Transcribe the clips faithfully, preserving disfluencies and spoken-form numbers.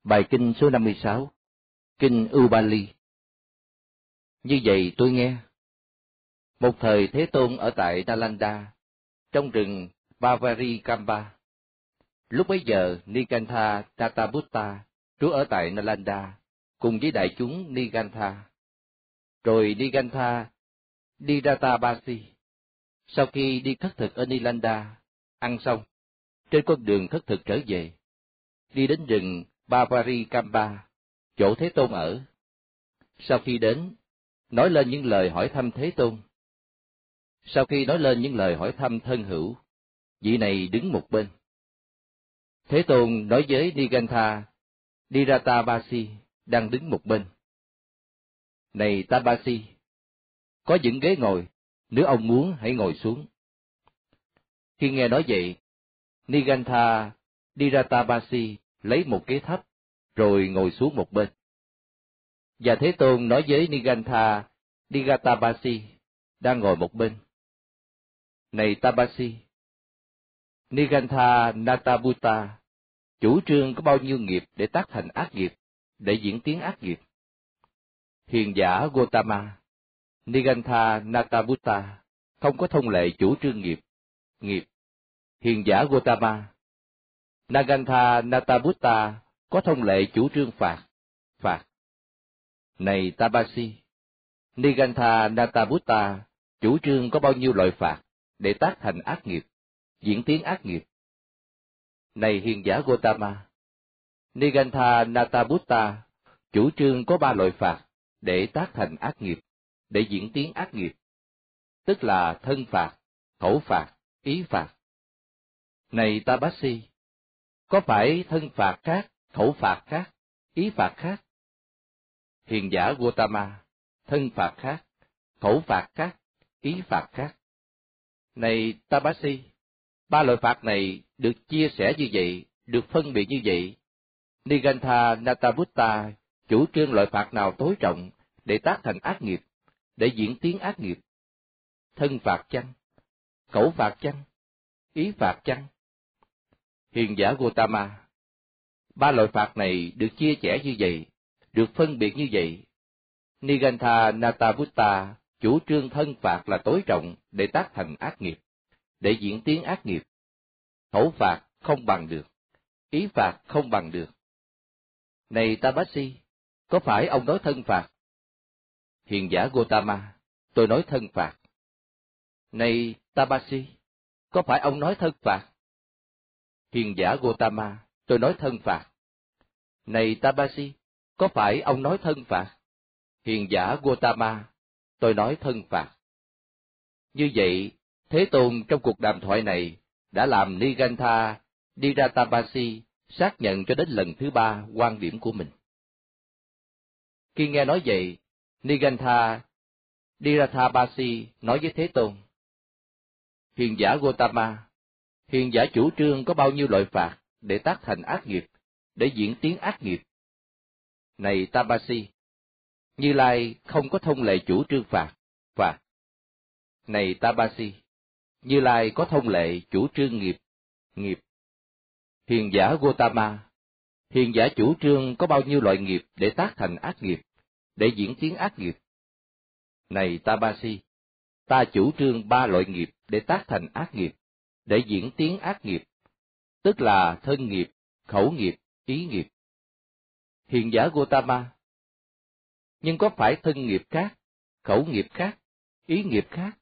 Bài kinh số năm mươi sáu, Kinh Ubali. Như vậy tôi nghe. Một thời Thế Tôn ở tại Nalanda, trong rừng Pavarikamba. Lúc bấy giờ, Nigantha Databutta trú ở tại Nalanda, cùng với đại chúng Nigantha. Rồi Nigantha Diratabasi, sau khi đi khất thực ở Nalanda, ăn xong, trên con đường khất thực trở về, đi đến rừng Pavarikamba, chỗ Thế Tôn ở. Sau khi đến, nói lên những lời hỏi thăm Thế Tôn. Sau khi nói lên những lời hỏi thăm thân hữu, vị này đứng một bên. Thế Tôn nói với Nigantha Diratabasi đang đứng một bên: Này Tabasi, có những ghế ngồi, nếu ông muốn hãy ngồi xuống. Khi nghe nói vậy, Nigantha Diratabasi lấy một ghế thấp, rồi ngồi xuống một bên. Và Thế Tôn nói với Nigantha Diratabasi đang ngồi một bên: Này Tabasi, Nigantha Natabutta chủ trương có bao nhiêu nghiệp để tác thành ác nghiệp, để diễn tiến ác nghiệp. Hiền giả Gotama, Nigantha Natabutta không có thông lệ chủ trương nghiệp, nghiệp. Hiền giả Gotama, Nigantha Natabutta có thông lệ chủ trương phạt, phạt. Này Tabasi, Nigantha Natabutta chủ trương có bao nhiêu loại phạt để tác thành ác nghiệp, diễn tiến ác nghiệp. Này hiền giả Gotama, Nigantha Natabutta chủ trương có ba loại phạt để tác thành ác nghiệp, để diễn tiến ác nghiệp, tức là thân phạt, khẩu phạt, ý phạt. Này Tabasi, có phải thân phạt khác, khẩu phạt khác, ý phạt khác? Hiền giả Gotama, thân phạt khác, khẩu phạt khác, ý phạt khác. Này Tabasi, ba loại phạt này được chia sẻ như vậy, được phân biệt như vậy. Nigantha Natabutta chủ trương loại phạt nào tối trọng để tác thành ác nghiệp, để diễn tiến ác nghiệp? Thân phạt chăng? Khẩu phạt chăng? Ý phạt chăng? Hiền giả Gotama, ba loại phạt này được chia sẻ như vậy, được phân biệt như vậy. Nigantha Natabutta chủ trương thân phạt là tối trọng để tác thành ác nghiệp, để diễn tiến ác nghiệp. Khẩu phạt không bằng được, ý phạt không bằng được. Này Tabasi, có phải ông nói thân phạt? Hiền giả Gotama, tôi nói thân phạt. Này Tabasi, có phải ông nói thân phạt? Hiền giả Gotama, tôi nói thân phạt. Này Tabasi, có phải ông nói thân phạt? Hiền giả Gotama, tôi nói thân phạt. Như vậy, Thế Tôn trong cuộc đàm thoại này đã làm Nigantha Diratabasi xác nhận cho đến lần thứ ba quan điểm của mình. Khi nghe nói vậy, Nigantha Diratabasi nói với Thế Tôn: Hiền giả Gotama, hiền giả chủ trương có bao nhiêu loại phạt để tác thành ác nghiệp, để diễn tiến ác nghiệp? Này Tabasi, Như Lai không có thông lệ chủ trương phạt, phạt. Này Tabasi, Như Lai có thông lệ chủ trương nghiệp, nghiệp. Hiền giả Gotama, hiền giả chủ trương có bao nhiêu loại nghiệp để tác thành ác nghiệp, để diễn tiến ác nghiệp? Này Tabasi, ta chủ trương ba loại nghiệp để tác thành ác nghiệp, để diễn tiến ác nghiệp, tức là thân nghiệp, khẩu nghiệp, ý nghiệp. Hiền giả Gotama, nhưng có phải thân nghiệp khác, khẩu nghiệp khác, ý nghiệp khác?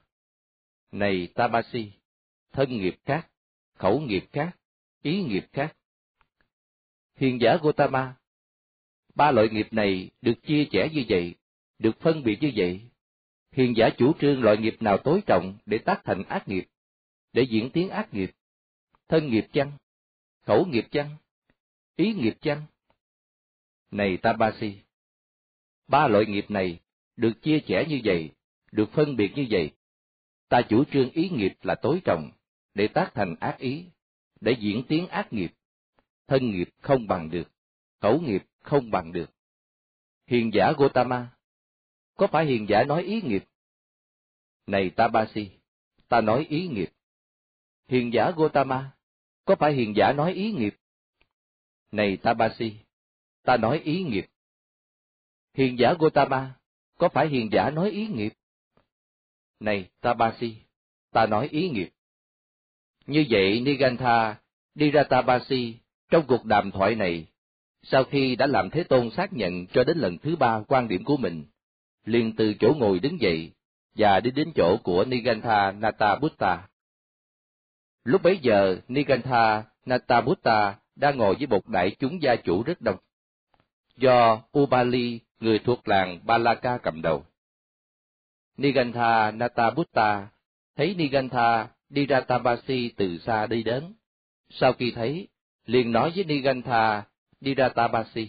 Này Tabasi, thân nghiệp khác, khẩu nghiệp khác, ý nghiệp khác. Hiền giả Gotama, ba loại nghiệp này được chia sẻ như vậy, được phân biệt như vậy. Hiền giả chủ trương loại nghiệp nào tối trọng để tác thành ác nghiệp, để diễn tiến ác nghiệp? Thân nghiệp chăng? Khẩu nghiệp chăng? Ý nghiệp chăng? Này Tabasi, ba loại nghiệp này được chia sẻ như vậy, được phân biệt như vậy. Ta chủ trương ý nghiệp là tối trọng để tác thành ác ý, để diễn tiến ác nghiệp. Thân nghiệp không bằng được, khẩu nghiệp không bằng được. Hiền giả Gotama, có phải hiền giả nói ý nghiệp? Này Tabasi, ta nói ý nghiệp. Hiền giả Gotama, có phải hiền giả nói ý nghiệp? Này Tabasi, ta nói ý nghiệp. Hiền giả Gotama, có phải hiền giả nói ý nghiệp? Này Tabasi, ta nói ý nghiệp. Như vậy Nigantha Diratabasi trong cuộc đàm thoại này, sau khi đã làm Thế Tôn xác nhận cho đến lần thứ ba quan điểm của mình, liền từ chỗ ngồi đứng dậy và đi đến chỗ của Nigantha Natabutta. Lúc bấy giờ Nigantha Natabutta đang ngồi với một đại chúng gia chủ rất đông, do Ubali, người thuộc làng Balaka cầm đầu. Nigantha Natabutta thấy Nigantha Diratabasi từ xa đi đến. Sau khi thấy, liền nói với Nigantha Diratabasi: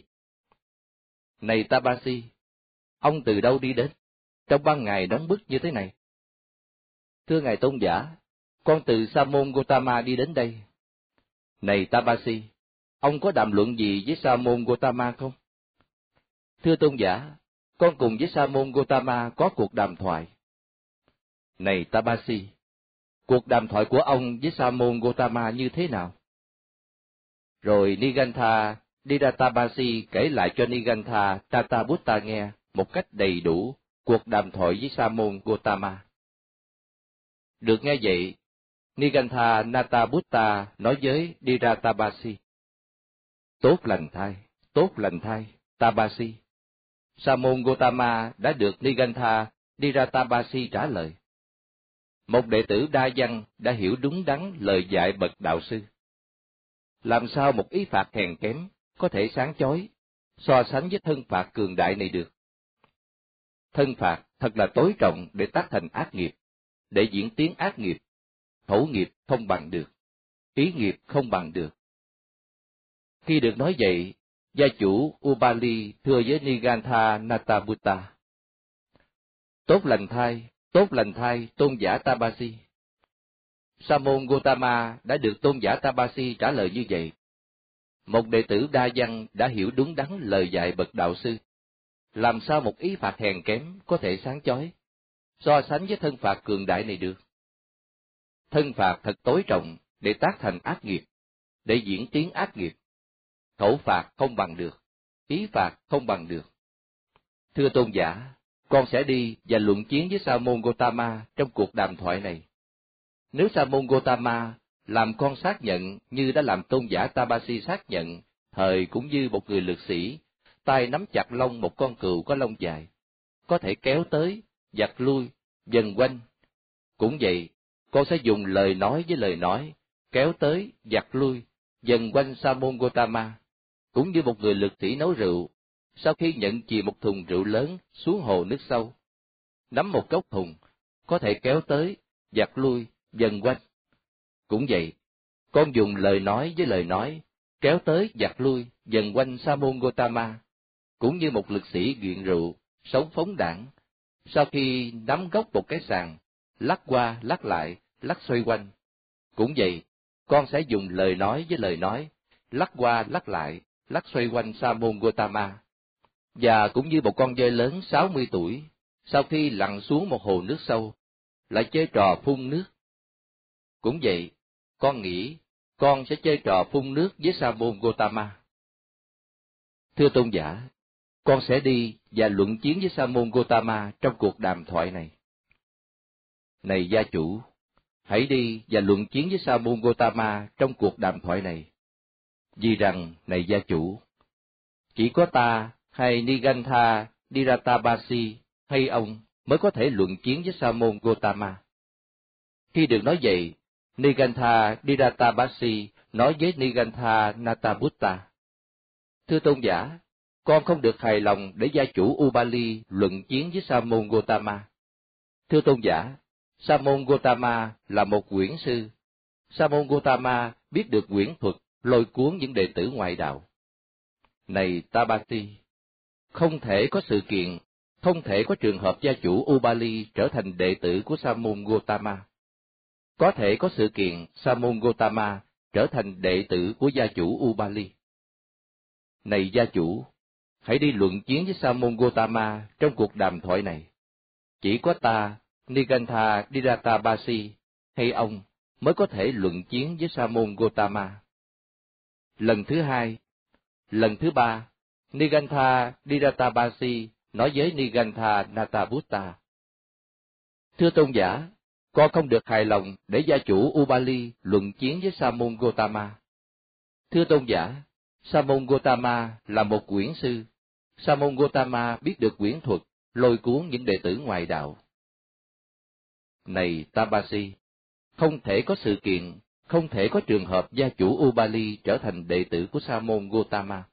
Này Tabasi, ông từ đâu đi đến, trong ban ngày nóng bức như thế này? Thưa ngài tôn giả, con từ Sa môn Gotama đi đến đây. Này Tabasi, ông có đàm luận gì với Sa môn Gotama không? Thưa tôn giả, con cùng với Sa môn Gotama có cuộc đàm thoại. Này Tabasi, cuộc đàm thoại của ông với Sa môn Gotama như thế nào? Rồi Nigantha Diratabasi kể lại cho Nigantha Natabutta nghe một cách đầy đủ cuộc đàm thoại với Sa môn Gotama. Được nghe vậy, Nigantha Natabutta nói với Diratabasi: Tốt lành thay, tốt lành thay, Tabasi. Sa môn Gotama đã được Nigantha Diratabasi trả lời: Một đệ tử đa văn đã hiểu đúng đắn lời dạy bậc đạo sư. Làm sao một ý phạt hèn kém có thể sáng chói so sánh với thân phạt cường đại này được? Thân phạt thật là tối trọng để tác thành ác nghiệp, để diễn tiến ác nghiệp. Khẩu nghiệp không bằng được, ý nghiệp không bằng được. Khi được nói vậy, gia chủ Ubali thưa với Nigantha Natabutta: Tốt lành thay, tốt lành thay, tôn giả Tabasi. Sa môn Gotama đã được tôn giả Tabasi trả lời như vậy: Một đệ tử đa văn đã hiểu đúng đắn lời dạy bậc đạo sư. Làm sao một ý phạt hèn kém có thể sáng chói so sánh với thân phạt cường đại này được? Thân phạt thật tối trọng để tác thành ác nghiệp, để diễn tiến ác nghiệp. Khẩu phạt không bằng được, ý phạt không bằng được. Thưa tôn giả, con sẽ đi và luận chiến với Sa môn Gotama trong cuộc đàm thoại này. Nếu Sa môn Gotama làm con xác nhận như đã làm tôn giả Tabasi xác nhận, thời cũng như một người lực sĩ, tay nắm chặt lông một con cừu có lông dài, có thể kéo tới, giật lui, vần quanh. Cũng vậy, con sẽ dùng lời nói với lời nói, kéo tới, giật lui, vần quanh Sa môn Gotama, cũng như một người lực sĩ nấu rượu, sau khi nhận chì một thùng rượu lớn xuống hồ nước sâu, nắm một cốc thùng, có thể kéo tới, giật lui, vần quanh. Cũng vậy, con dùng lời nói với lời nói, kéo tới, giật lui, vần quanh Sa môn Gotama, cũng như một lực sĩ nghiện rượu, sống phóng đãng, sau khi nắm gốc một cái sàn, lắc qua, lắc lại, lắc xoay quanh. Cũng vậy, con sẽ dùng lời nói với lời nói, lắc qua, lắc lại, lắc xoay quanh Sa môn Gotama, và cũng như một con dơi lớn sáu mươi tuổi, sau khi lặn xuống một hồ nước sâu, lại chơi trò phun nước. Cũng vậy, con nghĩ con sẽ chơi trò phun nước với Sa môn Gotama. Thưa tôn giả, con sẽ đi và luận chiến với Sa môn Gotama trong cuộc đàm thoại này. Này gia chủ, hãy đi và luận chiến với Sa môn Gotama trong cuộc đàm thoại này. Vì rằng, này gia chủ, chỉ có ta hay Nigantha Diratabasi hay ông mới có thể luận chiến với Sa môn Gotama. Khi được nói vậy, Nigantha Diratabasi nói với Nigantha Natabutta: Thưa tôn giả, con không được hài lòng để gia chủ Ubali luận chiến với Sa môn Gotama. Thưa tôn giả, Sa môn Gotama là một quyển sư. Sa môn Gotama biết được quyển thuật lôi cuốn những đệ tử ngoại đạo. Này Tabasi, không thể có sự kiện, không thể có trường hợp gia chủ Ubali trở thành đệ tử của Sa môn Gotama. Có thể có sự kiện Sa môn Gotama trở thành đệ tử của gia chủ Ubali. Này gia chủ, hãy đi luận chiến với Sa môn Gotama trong cuộc đàm thoại này. Chỉ có ta, Nigantha Diratabasi, hay ông mới có thể luận chiến với Sa môn Gotama. Lần thứ hai, lần thứ ba, Nigantha Diratabasi nói với Nigantha Nataputta: Thưa tôn giả, con không được hài lòng để gia chủ Ubali luận chiến với Sa môn Gotama. Thưa tôn giả, Sa môn Gotama là một quyển sư. Sa môn Gotama biết được quyển thuật, lôi cuốn những đệ tử ngoài đạo. Này Tabasi, không thể có sự kiện, không thể có trường hợp gia chủ Ubali trở thành đệ tử của Sa môn Gotama.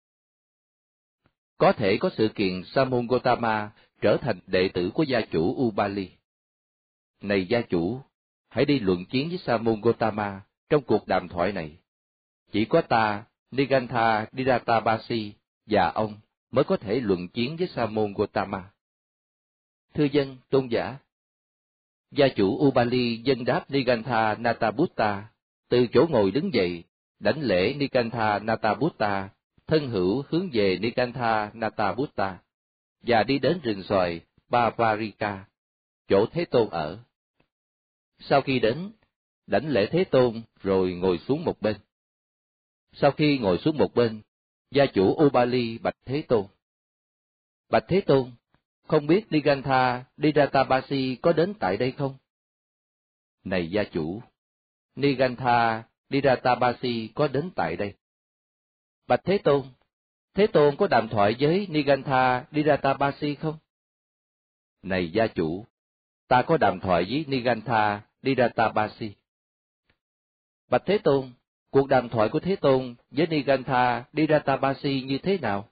Có thể có sự kiện Sa môn Gotama trở thành đệ tử của gia chủ Ubali. Này gia chủ, hãy đi luận chiến với Sa môn Gotama trong cuộc đàm thoại này. Chỉ có ta, Nigantha Diratabasi và ông mới có thể luận chiến với Sa môn Gotama. Thưa dân, tôn giả. Gia chủ Ubali dân đáp Nigantha Nataputta, từ chỗ ngồi đứng dậy, đảnh lễ Nigantha Nataputta, thân hữu hướng về Nigantha Nataputta, và đi đến rừng xoài Bavarika, chỗ Thế Tôn ở. Sau khi đến, đảnh lễ Thế Tôn rồi ngồi xuống một bên. Sau khi ngồi xuống một bên, gia chủ Ubali bạch Thế Tôn: Bạch Thế Tôn, không biết Nigantha Diratabasi có đến tại đây không? Này gia chủ, Nigantha Diratabasi có đến tại đây. Bạch Thế Tôn, Thế Tôn có đàm thoại với Nigantha Diratabasi không? Này gia chủ, ta có đàm thoại với Nigantha Diratabasi. Bạch Thế Tôn, cuộc đàm thoại của Thế Tôn với Nigantha Diratabasi như thế nào?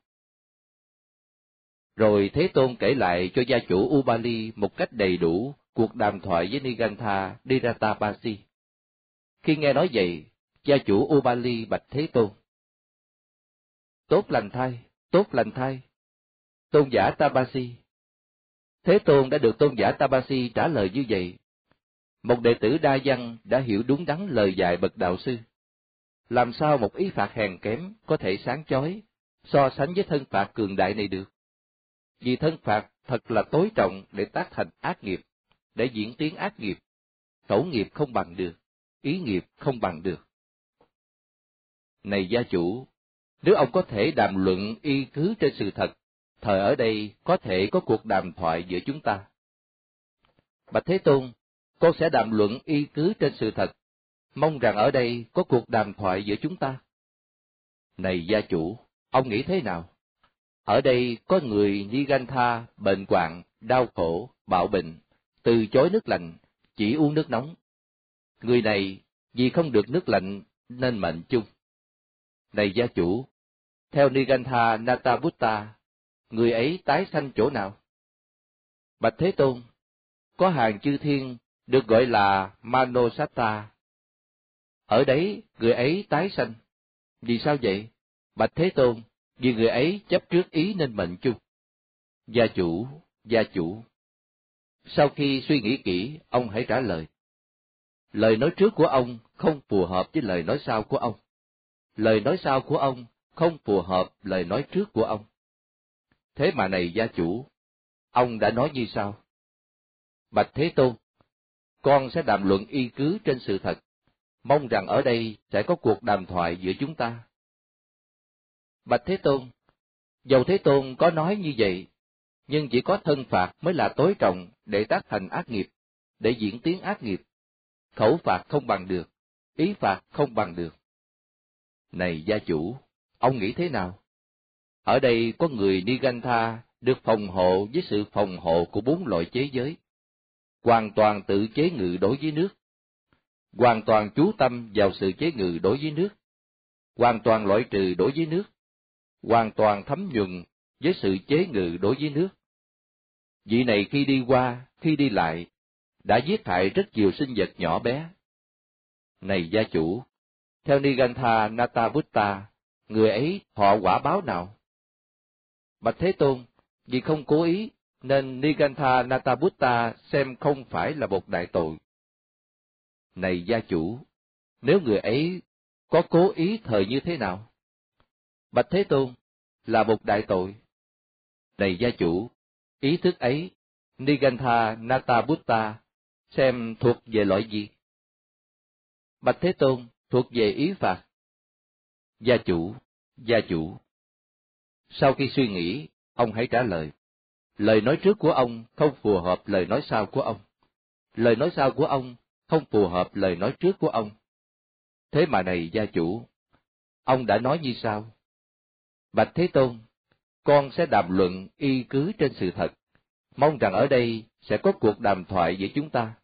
Rồi Thế Tôn kể lại cho gia chủ Ubali một cách đầy đủ cuộc đàm thoại với Nigantha Diratabasi. Khi nghe nói vậy, gia chủ Ubali bạch Thế Tôn: Tốt lành thay, tốt lành thay, tôn giả Tabasi. Thế Tôn đã được tôn giả Tabasi trả lời như vậy. Một đệ tử đa văn đã hiểu đúng đắn lời dạy bậc đạo sư. Làm sao một ý phạt hèn kém có thể sáng chói, so sánh với thân phạt cường đại này được? Vì thân phạt thật là tối trọng để tác thành ác nghiệp, để diễn tiến ác nghiệp. Khẩu nghiệp không bằng được, ý nghiệp không bằng được. Này gia chủ, nếu ông có thể đàm luận y cứ trên sự thật, thời ở đây có thể có cuộc đàm thoại giữa chúng ta. Bạch Thế Tôn, con sẽ đàm luận y cứ trên sự thật, mong rằng ở đây có cuộc đàm thoại giữa chúng ta. Này gia chủ, ông nghĩ thế nào? Ở đây có người Nigantha bệnh hoạn, đau khổ, bạo bệnh, từ chối nước lạnh, chỉ uống nước nóng. Người này vì không được nước lạnh nên mệnh chung. Này gia chủ, theo Nigantha Nataputta, người ấy tái sanh chỗ nào? Bạch Thế Tôn, có hàng chư thiên được gọi là Manosatta. Ở đấy người ấy tái sanh. Vì sao vậy? Bạch Thế Tôn, vì người ấy chấp trước ý nên mệnh chung. Gia chủ, gia chủ. Sau khi suy nghĩ kỹ, ông hãy trả lời. Lời nói trước của ông không phù hợp với lời nói sau của ông. Lời nói sau của ông không phù hợp lời nói trước của ông. Thế mà này gia chủ, ông đã nói như sau: Bạch Thế Tôn, con sẽ đàm luận y cứ trên sự thật, mong rằng ở đây sẽ có cuộc đàm thoại giữa chúng ta. Bạch Thế Tôn, dầu Thế Tôn có nói như vậy, nhưng chỉ có thân phạt mới là tối trọng để tác thành ác nghiệp, để diễn tiến ác nghiệp. Khẩu phạt không bằng được, ý phạt không bằng được. Này gia chủ, ông nghĩ thế nào? Ở đây có người Nigantha được phòng hộ với sự phòng hộ của bốn loại chế giới, hoàn toàn tự chế ngự đối với nước, hoàn toàn chú tâm vào sự chế ngự đối với nước, hoàn toàn loại trừ đối với nước, hoàn toàn thấm nhuần với sự chế ngự đối với nước. Vị này khi đi qua, khi đi lại, đã giết hại rất nhiều sinh vật nhỏ bé. Này gia chủ, theo Nigantha Nataputta, người ấy thọ quả báo nào? Bạch Thế Tôn, vì không cố ý, nên Nigantha Nataputta xem không phải là một đại tội. Này gia chủ, nếu người ấy có cố ý thời như thế nào? Bạch Thế Tôn, là một đại tội. Này gia chủ, ý thức ấy, Nigantha Nataputta xem thuộc về loại gì? Bạch Thế Tôn, thuộc về ý phạt. Gia chủ, gia chủ. Sau khi suy nghĩ, ông hãy trả lời. Lời nói trước của ông không phù hợp lời nói sau của ông. Lời nói sau của ông không phù hợp lời nói trước của ông. Thế mà này gia chủ, ông đã nói như sau: Bạch Thế Tôn, con sẽ đàm luận y cứ trên sự thật, mong rằng ở đây sẽ có cuộc đàm thoại giữa chúng ta.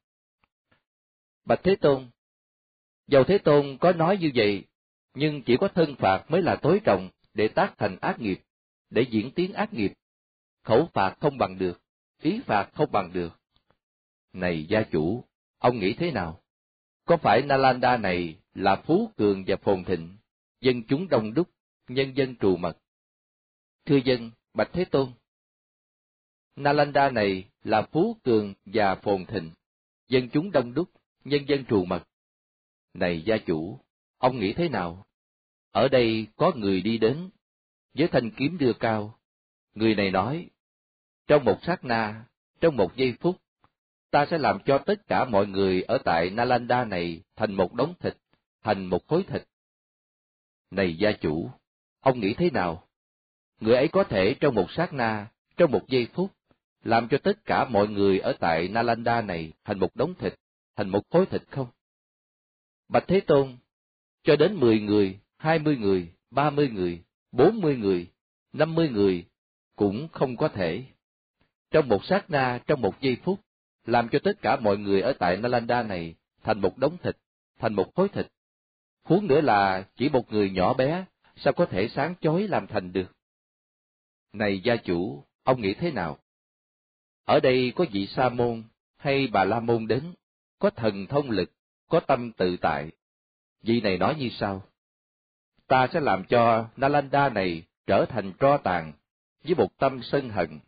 Bạch Thế Tôn, dầu Thế Tôn có nói như vậy, nhưng chỉ có thân phạt mới là tối trọng để tác thành ác nghiệp, để diễn tiến ác nghiệp. Khẩu phạt không bằng được, ý phạt không bằng được. Này gia chủ, ông nghĩ thế nào? Có phải Nalanda này là phú cường và phồn thịnh, dân chúng đông đúc, nhân dân trù mật? Thưa dân, Bạch Thế Tôn, Nalanda này là phú cường và phồn thịnh, dân chúng đông đúc, nhân dân trù mật. Này gia chủ, ông nghĩ thế nào? Ở đây có người đi đến, với thanh kiếm đưa cao. Người này nói, trong một sát na, trong một giây phút, ta sẽ làm cho tất cả mọi người ở tại Nalanda này thành một đống thịt, thành một khối thịt. Này gia chủ, ông nghĩ thế nào? Người ấy có thể trong một sát na, trong một giây phút, làm cho tất cả mọi người ở tại Nalanda này thành một đống thịt, thành một khối thịt không? Bạch Thế Tôn, cho đến mười người, hai mươi người, ba mươi người, bốn mươi người, năm mươi người, cũng không có thể. Trong một sát na, trong một giây phút, làm cho tất cả mọi người ở tại Nalanda này thành một đống thịt, thành một khối thịt. Huống nữa là chỉ một người nhỏ bé, sao có thể sáng chói làm thành được? Này gia chủ, ông nghĩ thế nào? Ở đây có vị Sa môn hay Bà La môn đến, có thần thông lực, có tâm tự tại. Vị này nói như sau: Ta sẽ làm cho Nalanda này trở thành tro tàn, với một tâm sân hận.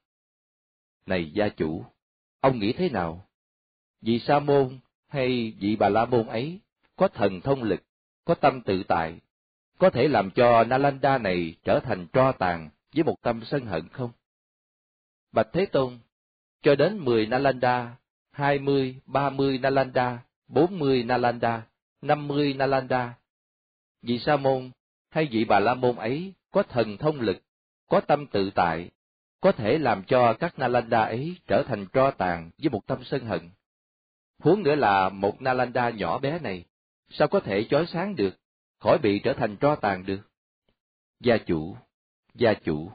Này gia chủ, ông nghĩ thế nào? Vị Sa môn hay vị Bà La môn ấy có thần thông lực, có tâm tự tại, có thể làm cho Nalanda này trở thành tro tàn với một tâm sân hận không? Bạch Thế Tôn, cho đến mười Nalanda, hai mươi, ba mươi Nalanda, bốn mươi Nalanda, năm mươi Nalanda, vị Sa môn hay vị Bà La môn ấy có thần thông lực, có tâm tự tại, có thể làm cho các Nalanda ấy trở thành tro tàn với một tâm sân hận. Huống nữa là một Nalanda nhỏ bé này, sao có thể chói sáng được, khỏi bị trở thành tro tàn được? Gia chủ, gia chủ.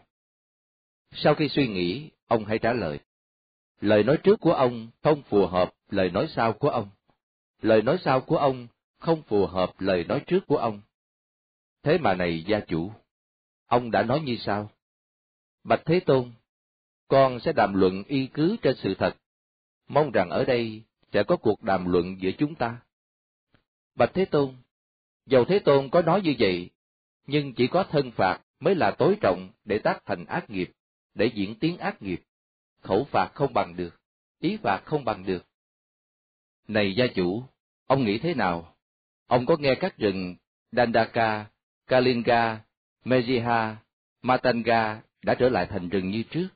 Sau khi suy nghĩ, ông hãy trả lời. Lời nói trước của ông không phù hợp lời nói sau của ông. Lời nói sau của ông không phù hợp lời nói trước của ông. Thế mà này gia chủ, ông đã nói như sau: Bạch Thế Tôn, con sẽ đàm luận y cứ trên sự thật, mong rằng ở đây sẽ có cuộc đàm luận giữa chúng ta. Bạch Thế Tôn, dầu Thế Tôn có nói như vậy, nhưng chỉ có thân phạt mới là tối trọng để tác thành ác nghiệp, để diễn tiến ác nghiệp. Khẩu phạt không bằng được, ý phạt không bằng được. Này gia chủ, ông nghĩ thế nào? Ông có nghe các rừng Dandaka, Kalinga, Mejiha, Matanga đã trở lại thành rừng như trước?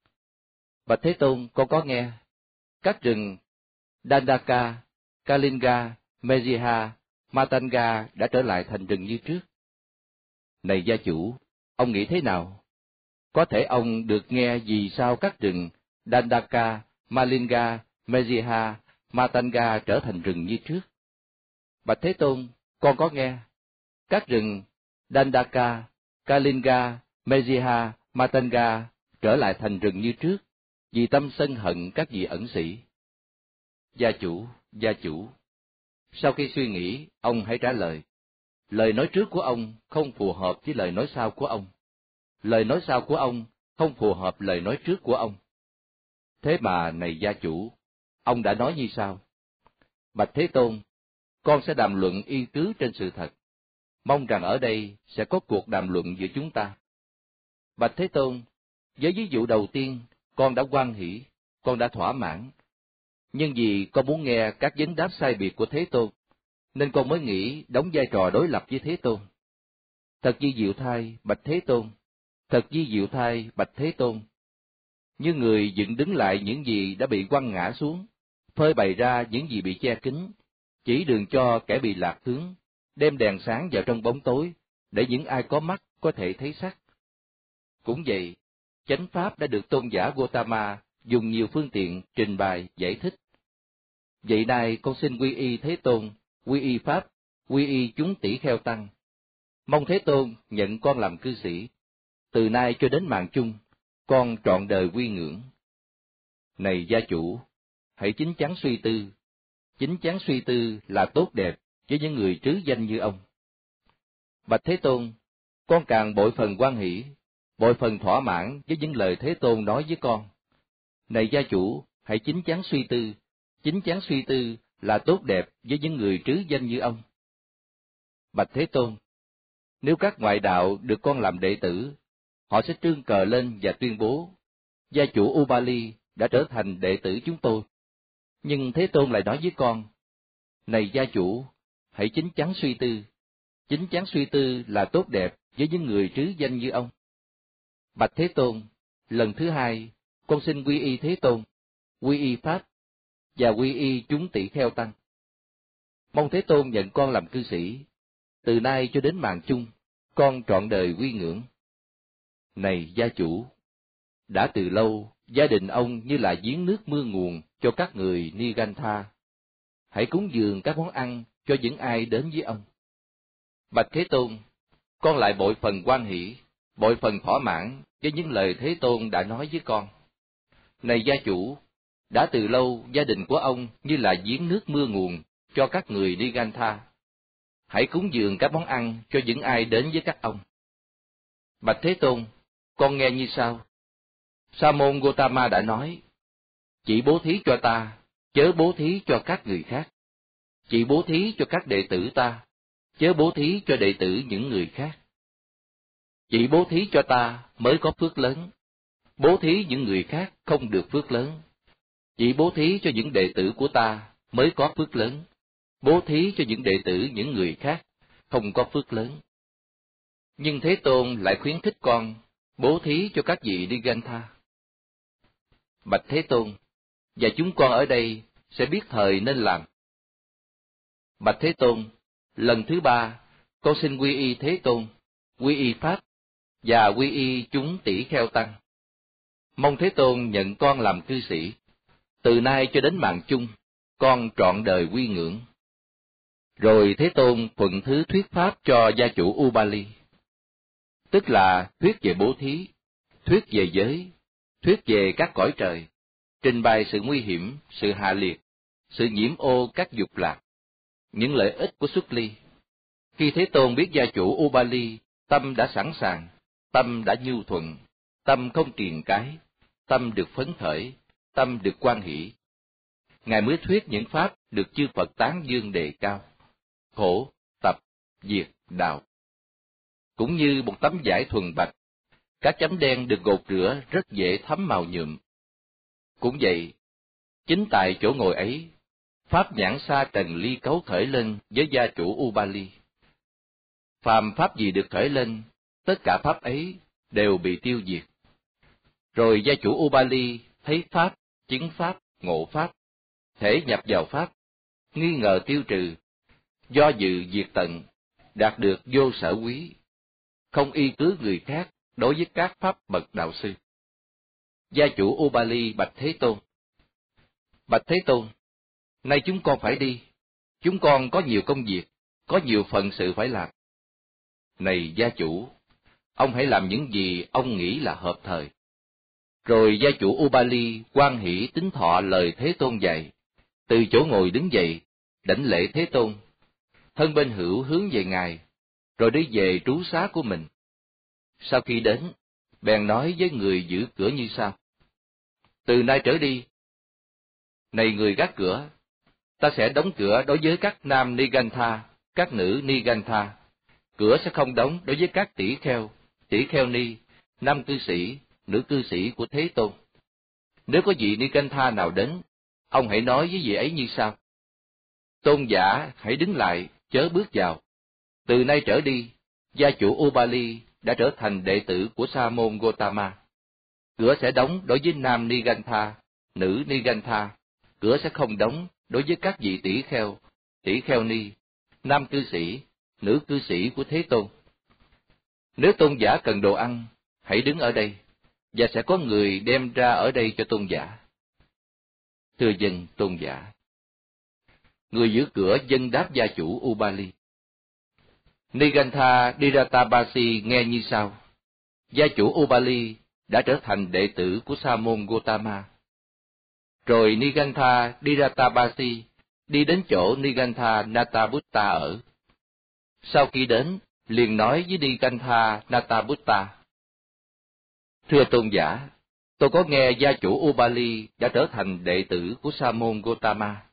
Bạch Thế Tôn, con có nghe. Các rừng Dandaka, Kalinga, Mejiha, Matanga đã trở lại thành rừng như trước. Này gia chủ, ông nghĩ thế nào? Có thể ông được nghe vì sao các rừng Dandaka, Malinga, Mejiha, Matanga trở thành rừng như trước? Bạch Thế Tôn, con có nghe. Các rừng Dandaka, Kalinga, Mejiha, Matanga trở lại thành rừng như trước, vì tâm sân hận các vị ẩn sĩ. Gia chủ, gia chủ. Sau khi suy nghĩ, ông hãy trả lời. Lời nói trước của ông không phù hợp với lời nói sau của ông. Lời nói sau của ông không phù hợp lời nói trước của ông. Thế mà này gia chủ, ông đã nói như sau: Bạch Thế Tôn, con sẽ đàm luận y tứ trên sự thật, mong rằng ở đây sẽ có cuộc đàm luận giữa chúng ta. Bạch Thế Tôn, với ví dụ đầu tiên, con đã hoan hỷ, con đã thỏa mãn. Nhưng vì con muốn nghe các vấn đáp sai biệt của Thế Tôn, nên con mới nghĩ đóng vai trò đối lập với Thế Tôn. Thật di diệu thay, Bạch Thế Tôn, thật di diệu thay, Bạch Thế Tôn. Như người dựng đứng lại những gì đã bị quăng ngã xuống, phơi bày ra những gì bị che kín, chỉ đường cho kẻ bị lạc hướng, đem đèn sáng vào trong bóng tối, để những ai có mắt có thể thấy sắc. Cũng vậy, chánh pháp đã được tôn giả Gotama dùng nhiều phương tiện trình bày giải thích. Vậy nay con xin quy y Thế Tôn, quy y pháp, quy y chúng tỷ kheo tăng. Mong Thế Tôn nhận con làm cư sĩ. Từ nay cho đến mạng chung, con trọn đời quy ngưỡng. Này gia chủ, hãy chín chắn suy tư. Chín chắn suy tư là tốt đẹp với những người trứ danh như ông. Bạch Thế Tôn, con càng bội phần hoan hỷ, bội phần thỏa mãn với những lời Thế Tôn nói với con. Này gia chủ, hãy chín chắn suy tư. Chín chắn suy tư là tốt đẹp với những người trứ danh như ông. Bạch Thế Tôn, nếu các ngoại đạo được con làm đệ tử, họ sẽ trương cờ lên và tuyên bố, gia chủ Ubali đã trở thành đệ tử chúng tôi. Nhưng Thế Tôn lại nói với con, này gia chủ, hãy chín chắn suy tư. Chín chắn suy tư là tốt đẹp với những người trứ danh như ông. Bạch Thế Tôn, lần thứ hai, con xin quy y Thế Tôn, quy y Pháp, và quy y chúng tỷ kheo tăng. Mong Thế Tôn nhận con làm cư sĩ. Từ nay cho đến mạng chung, con trọn đời quy ngưỡng. Này gia chủ, đã từ lâu, gia đình ông như là giếng nước mưa nguồn cho các người Nigantha. Hãy cúng dường các món ăn cho những ai đến với ông. Bạch Thế Tôn, con lại bội phần hoan hỷ, bội phần thỏa mãn với những lời Thế Tôn đã nói với con. Này gia chủ, đã từ lâu gia đình của ông như là giếng nước mưa nguồn cho các người Nigantha. Hãy cúng dường các món ăn cho những ai đến với các ông. Bạch Thế Tôn, con nghe như sau. Sa môn Gotama đã nói, chỉ bố thí cho ta, chớ bố thí cho các người khác. Chỉ bố thí cho các đệ tử ta, chớ bố thí cho đệ tử những người khác. Chỉ bố thí cho ta mới có phước lớn, bố thí những người khác không được phước lớn. Chỉ bố thí cho những đệ tử của ta mới có phước lớn, bố thí cho những đệ tử những người khác không có phước lớn. Nhưng Thế Tôn lại khuyến khích con bố thí cho các vị Nigantha. Bạch Thế Tôn, và chúng con ở đây sẽ biết thời nên làm. Bạch Thế Tôn, lần thứ ba, con xin quy y Thế Tôn, quy y Pháp, và quy y chúng tỷ kheo tăng. Mong Thế Tôn nhận con làm cư sĩ. Từ nay cho đến mạng chung, con trọn đời quy ngưỡng. Rồi Thế Tôn thuận thứ thuyết pháp cho gia chủ Ubali, tức là thuyết về bố thí, thuyết về giới, thuyết về các cõi trời, trình bày sự nguy hiểm, sự hạ liệt, sự nhiễm ô các dục lạc, những lợi ích của xuất ly. Khi Thế Tôn biết gia chủ Ubali, tâm đã sẵn sàng, tâm đã nhu thuận, tâm không triền cái, tâm được phấn khởi, tâm được hoan hỷ. Ngài mới thuyết những pháp được chư Phật tán dương đề cao: khổ, tập, diệt, đạo. Cũng như một tấm vải thuần bạch, các chấm đen được gột rửa rất dễ thấm màu nhuộm. Cũng vậy, chính tại chỗ ngồi ấy, pháp nhãn sa trần ly cấu khởi lên với gia chủ Ubali. Phàm pháp gì được khởi lên, tất cả pháp ấy đều bị tiêu diệt. Rồi gia chủ Ubali thấy pháp, chứng pháp, ngộ pháp, thể nhập vào pháp, nghi ngờ tiêu trừ, do dự diệt tận, đạt được vô sở quý, không y cứ người khác đối với các pháp bậc đạo sư. Gia chủ Ubali bạch Thế Tôn: Bạch Thế Tôn, nay chúng con phải đi, chúng con có nhiều công việc, có nhiều phận sự phải làm. Này gia chủ, ông hãy làm những gì ông nghĩ là hợp thời. Rồi gia chủ Ubali hoan hỷ tín thọ lời Thế Tôn dạy, từ chỗ ngồi đứng dậy, đảnh lễ Thế Tôn, thân bên hữu hướng về Ngài, rồi đi về trú xá của mình. Sau khi đến, bèn nói với người giữ cửa như sau: Từ nay trở đi, này người gác cửa, ta sẽ đóng cửa đối với các nam Nigantha, các nữ Nigantha. Cửa sẽ không đóng đối với các tỷ kheo, tỷ kheo ni, nam cư sĩ, nữ cư sĩ của Thế Tôn. Nếu có vị Nigantha nào đến, ông hãy nói với vị ấy như sau: Tôn giả hãy đứng lại, chớ bước vào. Từ nay trở đi, gia chủ Ubali đã trở thành đệ tử của Sa môn Gotama. Cửa sẽ đóng đối với nam Nigantha, nữ Nigantha. Cửa sẽ không đóng đối với các vị tỷ kheo, tỷ kheo ni, nam cư sĩ, nữ cư sĩ của Thế Tôn. Nếu tôn giả cần đồ ăn, hãy đứng ở đây, và sẽ có người đem ra ở đây cho tôn giả. Thưa dân tôn giả. Người giữ cửa dân đáp gia chủ Ubali. Nigantha Diratabasi nghe như sau. Gia chủ Ubali đã trở thành đệ tử của Sa môn Gotama. Rồi Nigantha Diratabasi đi đến chỗ Nigantha Natabutta ở. Sau khi đến, liền nói với Nigantha Natabutta. Thưa tôn giả, tôi có nghe gia chủ Ubali đã trở thành đệ tử của Sa môn Gotama.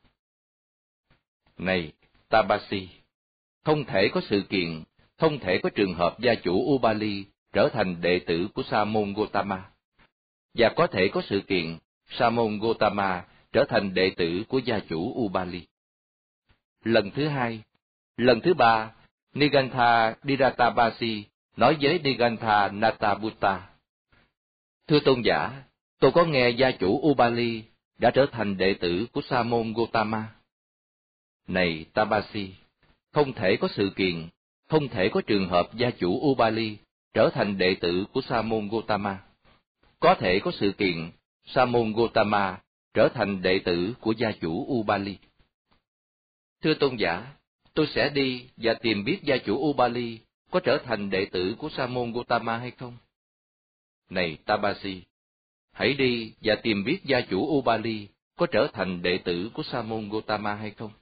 Này, Tabasi, không thể có sự kiện, không thể có trường hợp gia chủ Ubali trở thành đệ tử của Sa môn Gotama, và có thể có sự kiện Sa môn Gotama trở thành đệ tử của gia chủ Ubali. Lần thứ hai, lần thứ ba, Nigantha Diratabasi nói với Nigantha Natabutta. Thưa tôn giả, tôi có nghe gia chủ Ubali đã trở thành đệ tử của Sa môn Gotama. Này Tabasi, không thể có sự kiện, không thể có trường hợp gia chủ Ubali trở thành đệ tử của Sa môn Gotama. Có thể có sự kiện Sa môn Gotama trở thành đệ tử của gia chủ Ubali. Thưa tôn giả, tôi sẽ đi và tìm biết gia chủ Ubali có trở thành đệ tử của Sa môn Gotama hay không. Này Tabasi, hãy đi và tìm biết gia chủ Ubali có trở thành đệ tử của Sa môn Gotama hay không.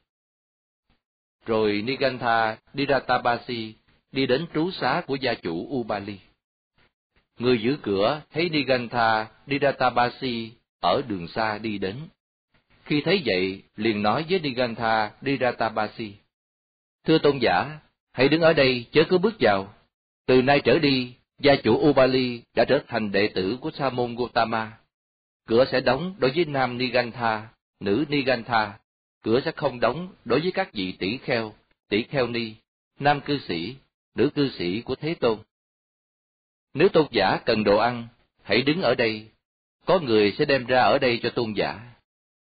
Rồi Nigantha Diratabasi đi đến trú xá của gia chủ Ubali. Người giữ cửa thấy Nigantha Diratabasi ở đường xa đi đến. Khi thấy vậy, liền nói với Nigantha Diratabasi. Thưa tôn giả, hãy đứng ở đây chớ cứ bước vào. Từ nay trở đi, gia chủ Ubali đã trở thành đệ tử của Sa môn Gotama. Cửa sẽ đóng đối với nam Nigantha, nữ Nigantha. Cửa sẽ không đóng đối với các vị tỷ kheo, tỷ kheo ni, nam cư sĩ, nữ cư sĩ của Thế Tôn. Nếu tôn giả cần đồ ăn, hãy đứng ở đây, có người sẽ đem ra ở đây cho tôn giả.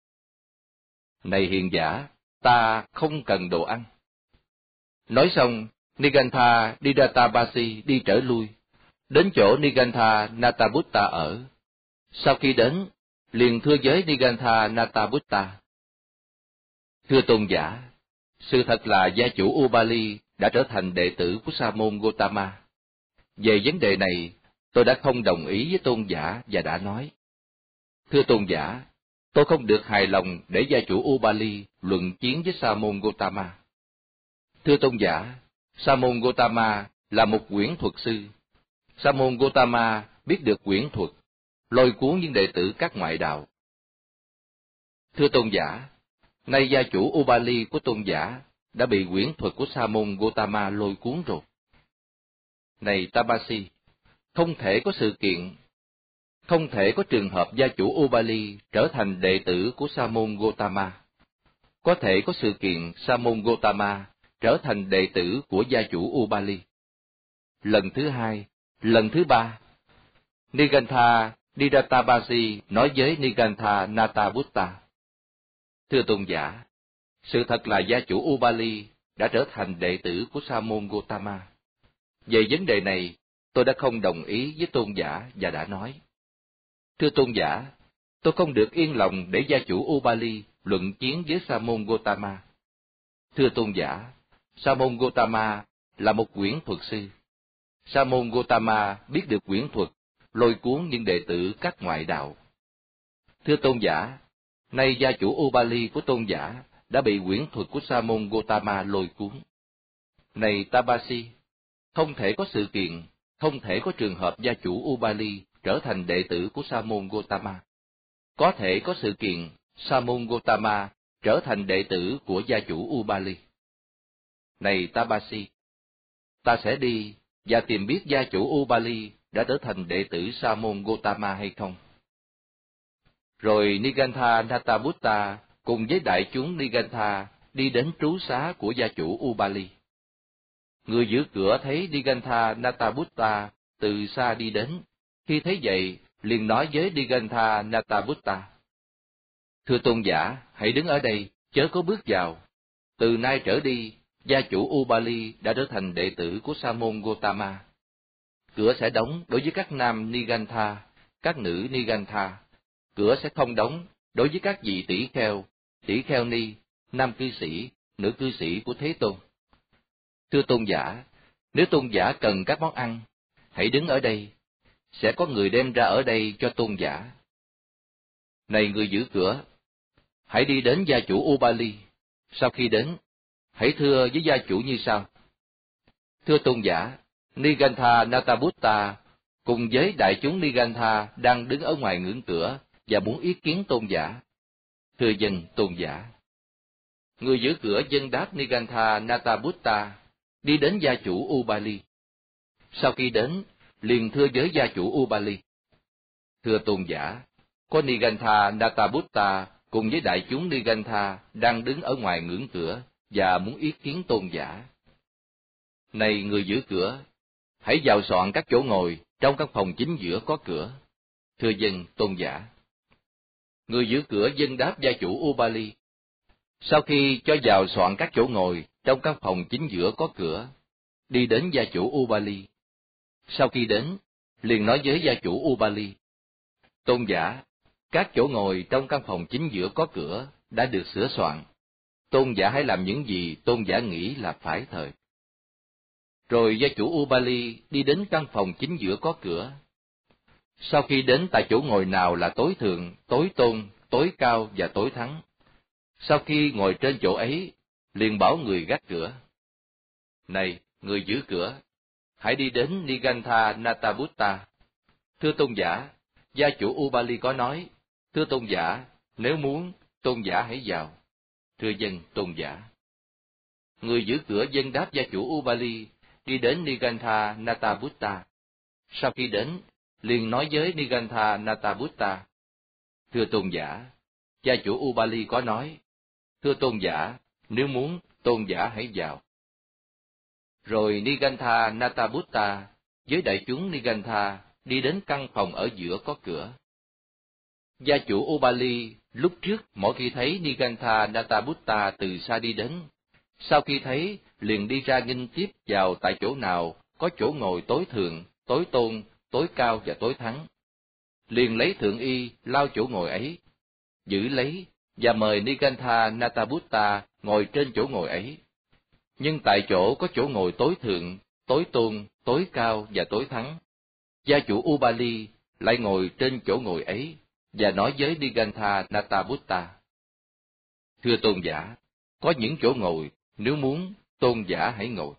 Này hiền giả, ta không cần đồ ăn. Nói xong, Nigantha Diratabasi đi trở lui, đến chỗ Nigantha Natabutta ở. Sau khi đến, liền thưa với Nigantha Natabutta. Thưa tôn giả, sự thật là gia chủ Ubali đã trở thành đệ tử của Sa môn Gotama. Về vấn đề này, tôi đã không đồng ý với tôn giả và đã nói. Thưa tôn giả, tôi không được hài lòng để gia chủ Ubali luận chiến với Sa môn Gotama. Thưa tôn giả, Sa môn Gotama là một quyển thuật sư. Sa môn Gotama biết được quyển thuật, lôi cuốn những đệ tử các ngoại đạo. Thưa tôn giả, nay gia chủ Ubali của tôn giả đã bị quyển thuật của Sa môn Gotama lôi cuốn rồi. Này Tabasi, không thể có sự kiện, không thể có trường hợp gia chủ Ubali trở thành đệ tử của Sa môn Gotama. Có thể có sự kiện Sa môn Gotama trở thành đệ tử của gia chủ Ubali. Lần thứ hai, lần thứ ba, Nigantha Diratabasi nói với Nigantha Natabutta. Thưa tôn giả, sự thật là gia chủ Ubali đã trở thành đệ tử của Sa môn Gotama. Về vấn đề này, tôi đã không đồng ý với tôn giả và đã nói. Thưa tôn giả, tôi không được yên lòng để gia chủ Ubali luận chiến với Sa môn Gotama. Thưa tôn giả, Sa môn Gotama là một quyển thuật sư. Sa môn Gotama biết được quyển thuật, lôi cuốn những đệ tử các ngoại đạo. Thưa tôn giả, nay gia chủ Ubali của tôn giả đã bị quyển thuật của Sa môn Gotama lôi cuốn. Này Tabasi, không thể có sự kiện, không thể có trường hợp gia chủ Ubali trở thành đệ tử của Sa môn Gotama. Có thể có sự kiện Sa môn Gotama trở thành đệ tử của gia chủ Ubali. Này Tabasi, ta sẽ đi và tìm biết gia chủ Ubali đã trở thành đệ tử Sa môn Gotama hay không. Rồi Nigantha Natabutta cùng với đại chúng Nigantha đi đến trú xá của gia chủ Ubali. Người giữ cửa thấy Nigantha Natabutta từ xa đi đến, khi thấy vậy liền nói với Nigantha Natabutta. Thưa tôn giả, hãy đứng ở đây, chớ có bước vào. Từ nay trở đi, gia chủ Ubali đã trở thành đệ tử của Sa môn Gotama. cửa sẽ đóng đối với các nam Nigantha, các nữ Nigantha. Cửa sẽ không đóng đối với các vị tỷ kheo, tỷ kheo ni, nam cư sĩ, nữ cư sĩ của Thế Tôn. Thưa tôn giả, nếu tôn giả cần các món ăn, hãy đứng ở đây, sẽ có người đem ra ở đây cho tôn giả. Này người giữ cửa, hãy đi đến gia chủ Ubali. Sau khi đến, hãy thưa với gia chủ như sau: Thưa tôn giả, Nigantha Natabutta cùng với đại chúng Nigantha đang đứng ở ngoài ngưỡng cửa và muốn ý kiến tôn giả. Thưa dân tôn giả. Người giữ cửa dân đáp Nigantha Natabutta đi đến gia chủ Ubali. Sau khi đến, liền thưa với gia chủ Ubali: Thưa tôn giả, có Nigantha Natabutta cùng với đại chúng Nigantha đang đứng ở ngoài ngưỡng cửa và muốn ý kiến tôn giả. Này người giữ cửa, hãy vào soạn các chỗ ngồi trong căn phòng chính giữa có cửa. Thưa dân tôn giả. Người giữ cửa dân đáp gia chủ Ubali. Sau khi cho vào soạn các chỗ ngồi trong căn phòng chính giữa có cửa, đi đến gia chủ Ubali. Sau khi đến, liền nói với gia chủ Ubali: Tôn giả, các chỗ ngồi trong căn phòng chính giữa có cửa đã được sửa soạn. Tôn giả hãy làm những gì tôn giả nghĩ là phải thời. Rồi gia chủ Ubali đi đến căn phòng chính giữa có cửa. Sau khi đến tại chỗ ngồi nào là tối thượng, tối tôn, tối cao và tối thắng, sau khi ngồi trên chỗ ấy, liền bảo người gác cửa: Này, người giữ cửa, hãy đi đến Nigantha Natabutta. Thưa tôn giả, gia chủ Ubali có nói: Thưa tôn giả, nếu muốn, tôn giả hãy vào. Thưa dân tôn giả. Người giữ cửa dân đáp gia chủ Ubali đi đến Nigantha Natabutta. Sau khi đến, liền nói với Nigantha Natabutta: Thưa tôn giả, gia chủ Ubali có nói: Thưa tôn giả, nếu muốn, tôn giả hãy vào. Rồi Nigantha Natabutta với đại chúng Nigantha đi đến căn phòng ở giữa có cửa. Gia chủ Ubali lúc trước mỗi khi thấy Nigantha Natabutta từ xa đi đến, sau khi thấy liền đi ra nghênh tiếp vào tại chỗ nào có chỗ ngồi tối thượng, tối tôn, tối cao và tối thắng. Liền lấy thượng y lao chỗ ngồi ấy, giữ lấy và mời Nigantha Natabutta ngồi trên chỗ ngồi ấy. Nhưng tại chỗ có chỗ ngồi tối thượng, tối tôn, tối cao và tối thắng, gia chủ Ubali lại ngồi trên chỗ ngồi ấy và nói với Nigantha Natabutta: Thưa tôn giả, có những chỗ ngồi, nếu muốn, tôn giả hãy ngồi.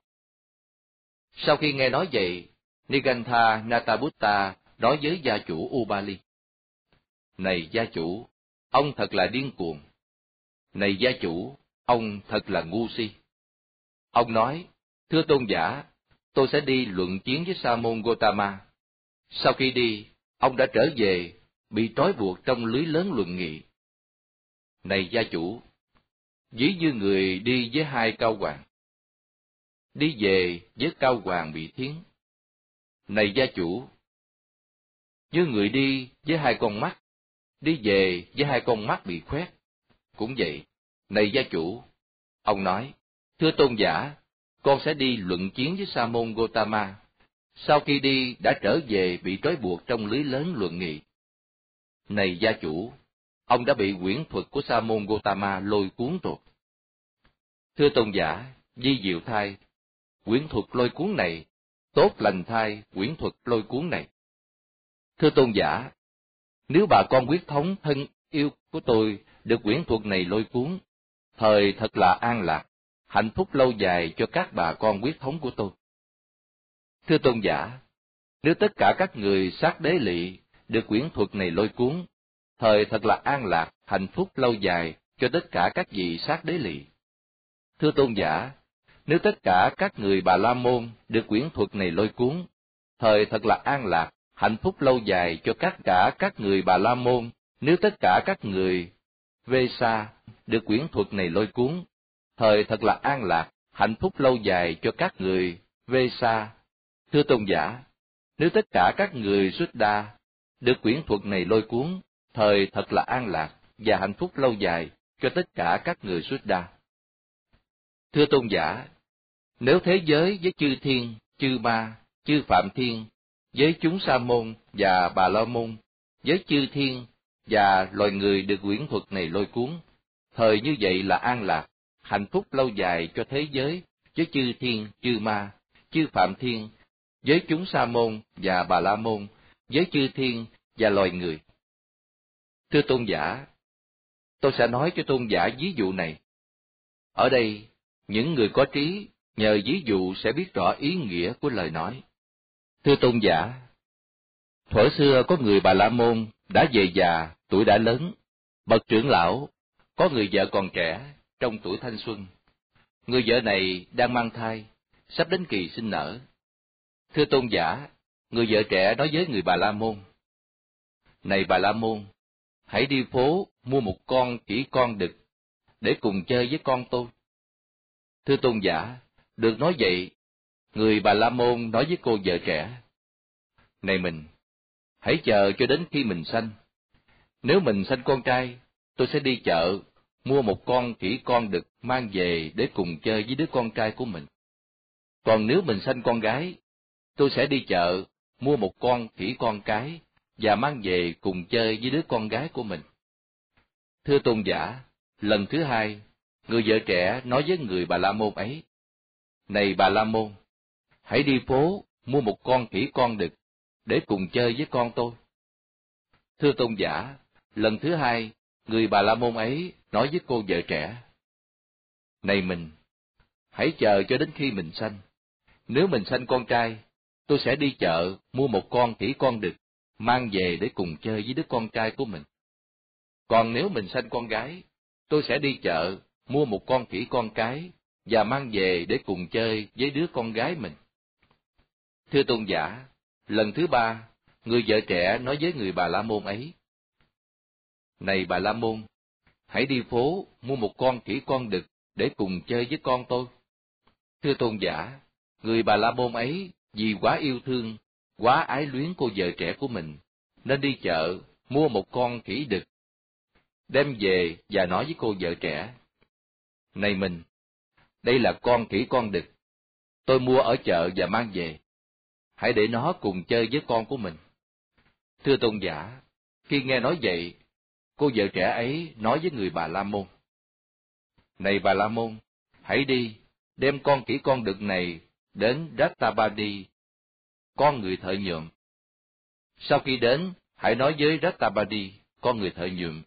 Sau khi nghe nói vậy, Nigantha Natabutta nói với gia chủ Ubali: Này gia chủ, ông thật là điên cuồng. Này gia chủ, ông thật là ngu si. Ông nói: Thưa tôn giả, tôi sẽ đi luận chiến với Sa môn Gotama. Sau khi đi, ông đã trở về, bị trói buộc trong lưới lớn luận nghị. Này gia chủ, ví như người đi với hai cao hoàng, đi về với cao hoàng bị thiến. Này gia chủ, như người đi với hai con mắt, đi về với hai con mắt bị khoét. Cũng vậy, này gia chủ, ông nói: Thưa tôn giả, con sẽ đi luận chiến với Sa môn Gotama. Sau khi đi đã trở về bị trói buộc trong lưới lớn luận nghị. Này gia chủ, ông đã bị quyển thuật của Sa môn Gotama lôi cuốn rồi. Thưa tôn giả, di diệu thai, quyển thuật lôi cuốn này, tốt lành thai, quyển thuật lôi cuốn này. Thưa tôn giả, nếu bà con quyết thống thân yêu của tôi được quyển thuật này lôi cuốn, thời thật là an lạc, hạnh phúc lâu dài cho các bà con quyết thống của tôi. Thưa tôn giả, nếu tất cả các người sát đế lỵ được quyển thuật này lôi cuốn, thời thật là an lạc, hạnh phúc lâu dài cho tất cả các vị sát đế lỵ. Thưa tôn giả, nếu tất cả các người Bà La Môn được quyển thuật này lôi cuốn, thời thật là an lạc, hạnh phúc lâu dài cho tất cả các người Bà La Môn. Nếu tất cả các người Vê Sa được quyển thuật này lôi cuốn, thời thật là an lạc, hạnh phúc lâu dài cho các người Vê Sa. Thưa tôn giả, nếu tất cả các người Xuất Đa được quyển thuật này lôi cuốn, thời thật là an lạc và hạnh phúc lâu dài cho tất cả các người Xuất Đa. Thưa tôn giả, nếu thế giới với chư thiên, chư ma, chư phạm thiên với chúng Sa môn và Bà La môn, với chư thiên và loài người được quyển thuật này lôi cuốn. Thời như vậy là an lạc, hạnh phúc lâu dài cho thế giới, với chư thiên, chư ma, chư phạm thiên, với chúng Sa môn và Bà La môn, với chư thiên và loài người. Thưa tôn giả, tôi sẽ nói cho tôn giả ví dụ này. Ở đây, những người có trí nhờ ví dụ sẽ biết rõ ý nghĩa của lời nói. Thưa tôn giả, thuở xưa có người Bà La môn đã về già, tuổi đã lớn, bậc trưởng lão, có người vợ còn trẻ, trong tuổi thanh xuân. Người vợ này đang mang thai, sắp đến kỳ sinh nở. Thưa tôn giả, người vợ trẻ nói với người Bà La môn: Này Bà La môn, hãy đi phố mua một con khỉ con đực, để cùng chơi với con tôi. Thưa tôn giả, được nói vậy, người Bà La môn nói với cô vợ trẻ: Này mình, hãy chờ cho đến khi mình sanh. Nếu mình sanh con trai, tôi sẽ đi chợ, mua một con khỉ con đực mang về để cùng chơi với đứa con trai của mình. Còn nếu mình sanh con gái, tôi sẽ đi chợ, mua một con khỉ con cái, và mang về cùng chơi với đứa con gái của mình. Thưa tôn giả, lần thứ hai, người vợ trẻ nói với người Bà La môn ấy: Này Bà La môn, hãy đi phố, mua một con khỉ con đực, để cùng chơi với con tôi. Thưa tôn giả, lần thứ hai, người Bà La môn ấy nói với cô vợ trẻ: Này mình, hãy chờ cho đến khi mình sanh. Nếu mình sanh con trai, tôi sẽ đi chợ mua một con khỉ con đực, mang về để cùng chơi với đứa con trai của mình. Còn nếu mình sanh con gái, tôi sẽ đi chợ mua một con khỉ con cái, và mang về để cùng chơi với đứa con gái mình. Thưa tôn giả, lần thứ ba, người vợ trẻ nói với người Bà La môn ấy: Này Bà La môn, hãy đi phố mua một con khỉ con đực để cùng chơi với con tôi. Thưa tôn giả, người Bà La môn ấy vì quá yêu thương, quá ái luyến cô vợ trẻ của mình, nên đi chợ mua một con khỉ đực, đem về và nói với cô vợ trẻ: Này mình, đây là con khỉ con đực, tôi mua ở chợ và mang về. Hãy để nó cùng chơi với con của mình. Thưa tôn giả, khi nghe nói vậy, cô vợ trẻ ấy nói với người Bà La môn: Này Bà La môn, hãy đi, đem con khỉ con đực này đến Rattabadi, con người thợ nhuộm. Sau khi đến, hãy nói với Rattabadi, con người thợ nhuộm: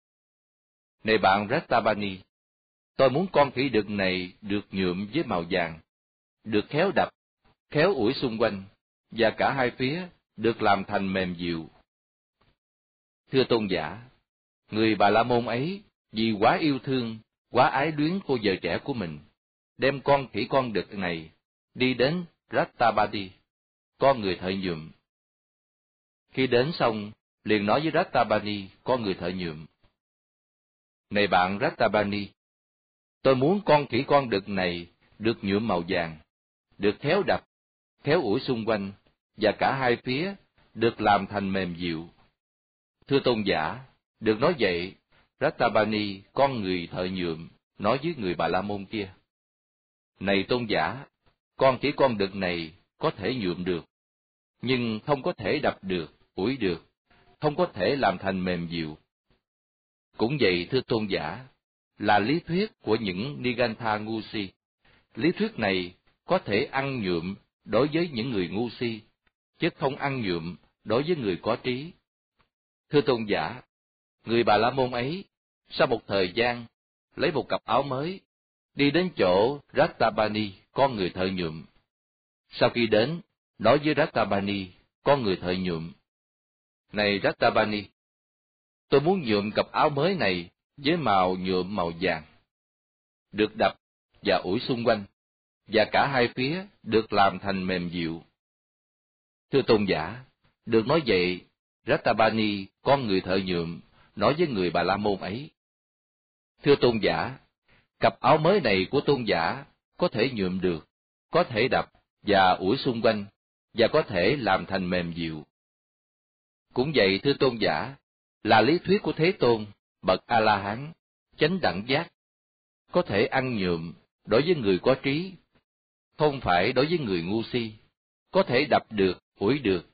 Này bạn Rattabani, tôi muốn con khỉ đực này được nhuộm với màu vàng, được khéo đập, khéo ủi xung quanh, và cả hai phía được làm thành mềm dịu. Thưa tôn giả, người Bà La môn ấy vì quá yêu thương, quá ái luyến cô vợ trẻ của mình, đem con khỉ con đực này đi đến Rattabadi, con người thợ nhuộm. Khi đến xong, liền nói với Rattabani, con người thợ nhuộm: Này bạn Rattabani, tôi muốn con khỉ con đực này được nhuộm màu vàng, được khéo đập, khéo ủi xung quanh, và cả hai phía được làm thành mềm dịu. Thưa tôn giả, được nói vậy, Rattabani, con người thợ nhuộm, nói với người Bà La môn kia: Này tôn giả, con khỉ con đực này có thể nhuộm được, nhưng không có thể đập được, ủi được, không có thể làm thành mềm dịu. Cũng vậy thưa tôn giả, là lý thuyết của những Nigantha ngu si. Lý thuyết này có thể ăn nhuộm đối với những người ngu si, chứ không ăn nhuộm đối với người có trí. Thưa tôn giả, người Bà La môn ấy, sau một thời gian, lấy một cặp áo mới, đi đến chỗ Rattabani, con người thợ nhuộm. Sau khi đến, nói với Rattabani, con người thợ nhuộm: Này Rattabani, tôi muốn nhuộm cặp áo mới này với màu nhuộm màu vàng, được đập và ủi xung quanh, và cả hai phía được làm thành mềm dịu. Thưa tôn giả, được nói vậy, Rattabani, con người thợ nhuộm, nói với người Bà La môn ấy: Thưa tôn giả, cặp áo mới này của tôn giả có thể nhuộm được, có thể đập và ủi xung quanh, và có thể làm thành mềm dịu. Cũng vậy thưa tôn giả, là lý thuyết của Thế Tôn, bậc A-la-hán, chánh đẳng giác, có thể ăn nhuộm đối với người có trí, không phải đối với người ngu si, có thể đập được, ủi được,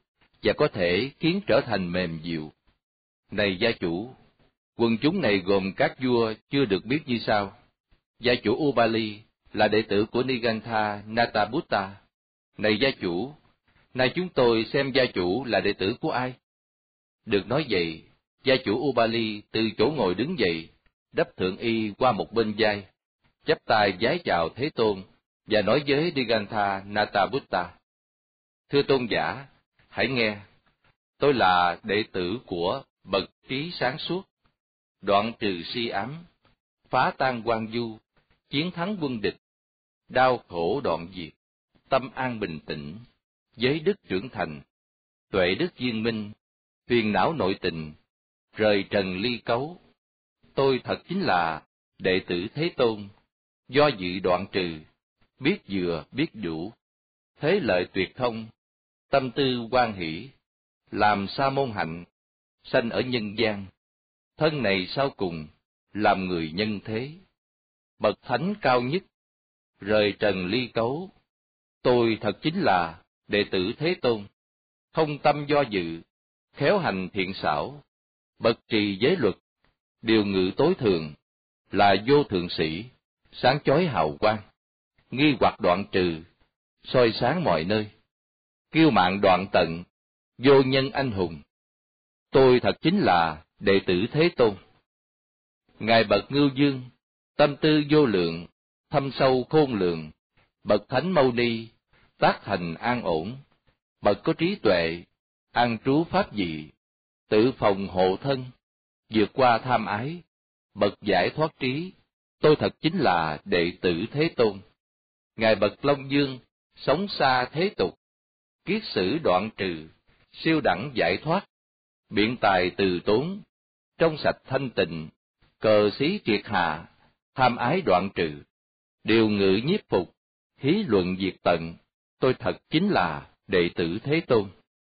và có thể khiến trở thành mềm dịu. Này gia chủ, quần chúng này gồm các vua chưa được biết như sau. Gia chủ Ubali là đệ tử của Nigantha Natabutta. Này gia chủ, nay chúng tôi xem gia chủ là đệ tử của ai? Được nói vậy, gia chủ Ubali từ chỗ ngồi đứng dậy, đắp thượng y qua một bên vai, chắp tay vái chào Thế Tôn và nói với Nigantha Natabutta: Thưa tôn giả, hãy nghe, tôi là đệ tử của bậc trí sáng suốt, đoạn trừ si ám, phá tan quan du, chiến thắng quân địch, đau khổ đoạn diệt, tâm an bình tĩnh, giới đức trưởng thành, tuệ đức viên minh, phiền não nội tình, rời trần ly cấu. Tôi thật chính là đệ tử Thế Tôn, do dự đoạn trừ, biết vừa biết đủ, thế lợi tuyệt thông, tâm tư hoan hỷ, làm sa môn hạnh, sanh ở nhân gian, thân này sau cùng, làm người nhân thế. Bậc thánh cao nhất, rời trần ly cấu, tôi thật chính là đệ tử Thế Tôn, không tâm do dự, khéo hành thiện xảo, bậc trì giới luật, điều ngự tối thường, là vô thượng sĩ, sáng chói hào quang, nghi hoặc đoạn trừ, soi sáng mọi nơi, kiêu mạn đoạn tận, vô nhân anh hùng. Tôi thật chính là đệ tử Thế Tôn. Ngài bậc Ngưu Dương, tâm tư vô lượng, thâm sâu khôn lường, bậc Thánh Mâu Ni, tác thành an ổn, bậc có trí tuệ, an trú pháp dị, tự phòng hộ thân, vượt qua tham ái, bậc giải thoát trí, tôi thật chính là đệ tử Thế Tôn. Ngài bậc Long Dương, sống xa thế tục, kiết sử đoạn trừ, siêu đẳng giải thoát, biện tài từ tốn, trong sạch thanh tịnh, cờ xí triệt hạ, tham ái đoạn trừ, điều ngự nhiếp phục, hí luận diệt tận, tôi thật chính là đệ tử Thế Tôn.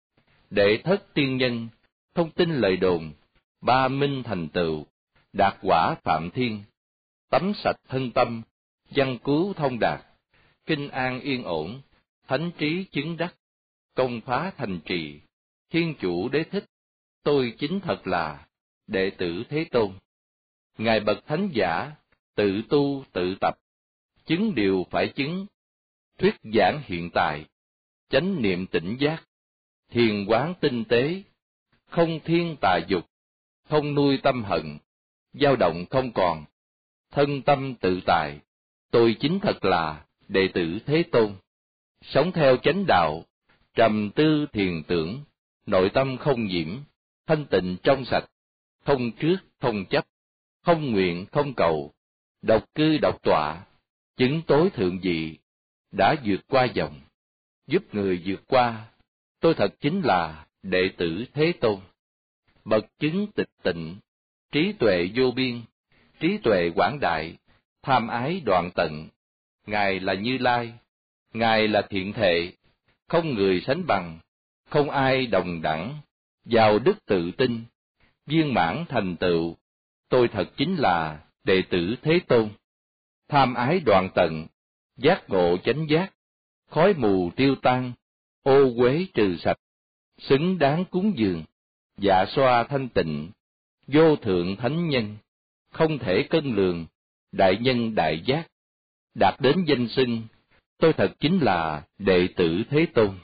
Đệ thất tiên nhân, không tin lời đồn, ba minh thành tựu, đạt quả phạm thiên, tắm sạch thân tâm, văn cứu thông đạt, kinh an yên ổn, thánh trí chứng đắc, công phá thành trì, thiên chủ đế thích, tôi chính thật là đệ tử Thế Tôn. Ngài bậc thánh giả, tự tu tự tập, chứng điều phải chứng, thuyết giảng hiện tại, chánh niệm tỉnh giác, thiền quán tinh tế, không thiên tà dục, không nuôi tâm hận, dao động không còn, thân tâm tự tại, tôi chính thật là đệ tử Thế Tôn. Sống theo chánh đạo, trầm tư thiền tưởng, nội tâm không nhiễm, thanh tịnh trong sạch, không trước không chấp, không nguyện không cầu, độc cư độc tọa, chứng tối thượng vị, đã vượt qua dòng, giúp người vượt qua, tôi thật chính là đệ tử Thế Tôn. Bậc chứng tịch tịnh, trí tuệ vô biên, trí tuệ quảng đại, tham ái đoạn tận, Ngài là Như Lai, Ngài là thiện thệ, không người sánh bằng, không ai đồng đẳng, giàu đức tự tin, viên mãn thành tựu, tôi thật chính là đệ tử Thế Tôn. Tham ái đoạn tận, giác ngộ chánh giác, khói mù tiêu tan, ô uế trừ sạch, xứng đáng cúng dường, dạ xoa thanh tịnh, vô thượng thánh nhân, không thể cân lường, đại nhân đại giác, đạt đến danh xưng, tôi thật chính là đệ tử Thế Tôn.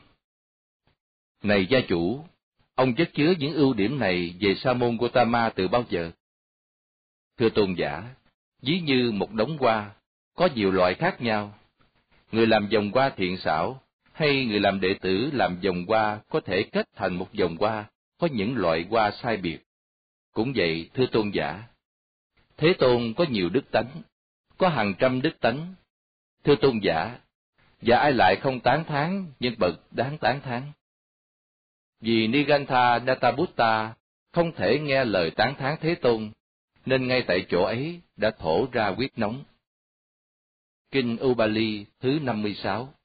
Này gia chủ, ông chất chứa những ưu điểm này về Sa môn Gotama từ bao giờ? Thưa tôn giả, ví như một đống hoa, có nhiều loại khác nhau. Người làm vòng hoa thiện xảo, hay người làm đệ tử làm vòng hoa có thể kết thành một vòng hoa, có những loại hoa sai biệt. Cũng vậy, thưa tôn giả, Thế Tôn có nhiều đức tánh, có hàng trăm đức tánh. Thưa tôn giả, và ai lại không tán thán nhân bậc đáng tán thán? Vì Nigantha Natabutta không thể nghe lời tán thán Thế Tôn, nên ngay tại chỗ ấy đã thổ ra huyết nóng. Kinh Ubali thứ năm mươi sáu.